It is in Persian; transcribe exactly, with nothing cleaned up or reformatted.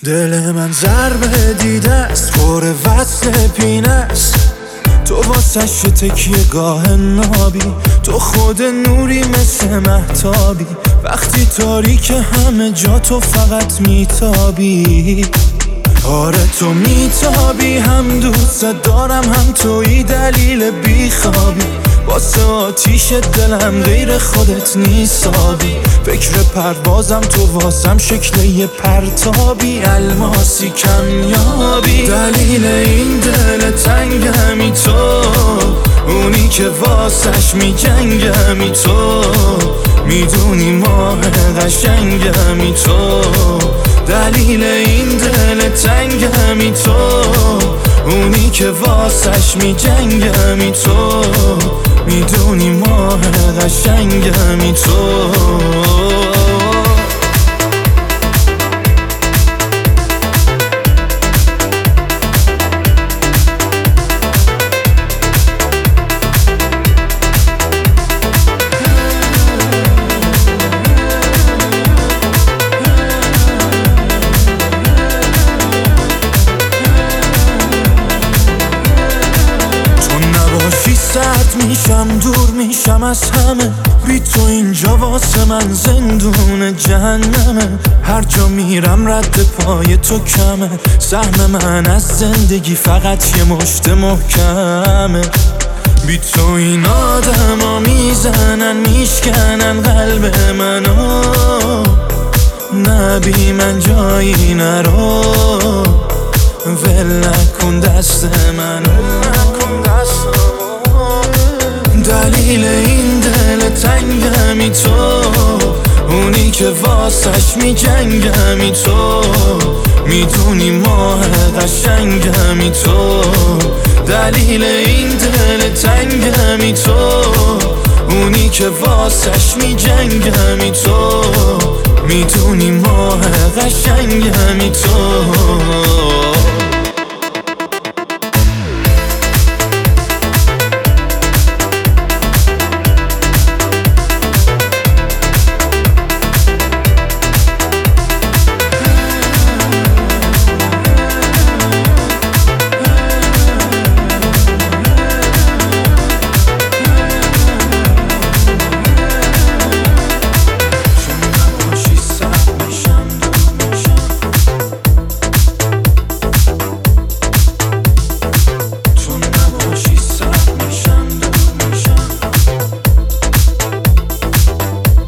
دل من ضربه دیده است، پر وصل پینه است. تو واسش تکیه گاه نابی، تو خود نوری مثل مهتابی. وقتی تاریک همه جا تو فقط میتابی. آره تو میتابی، هم دوست دارم هم توی دلیل بیخوابی. واسه آتیش دلم غیر خودت نیستابی. فکر پروازم تو واسم شکل یه پرتابی، الماسی کمیابی. دلیل این دل تنگمی تو، اونی که واسش میجنگمی تو. میدونی ماه قشنگمی تو، دلیل این دل تنگمی تو. اونی که واسش میجنگمی تو، میدونی ماه قشنگمی تو. سرد میشم، دور میشم از همه. بی تو اینجا واسه من زندون جهنمه. هر جا میرم رد پای تو کمه. سهم من از زندگی فقط یه مشت محکمه. بی تو این آدم ها میزنن میشکنن قلب منو. نه بی من جایی نرو، ول نکن دست منو. دلیل این دل تنگمی تو، اونی که واسش میجنگمی تو. میدونی ماه قشنگمی تو، دلیل این دل تنگمی تو. اونی که واسش میجنگمی تو، میدونی ماه قشنگمی تو.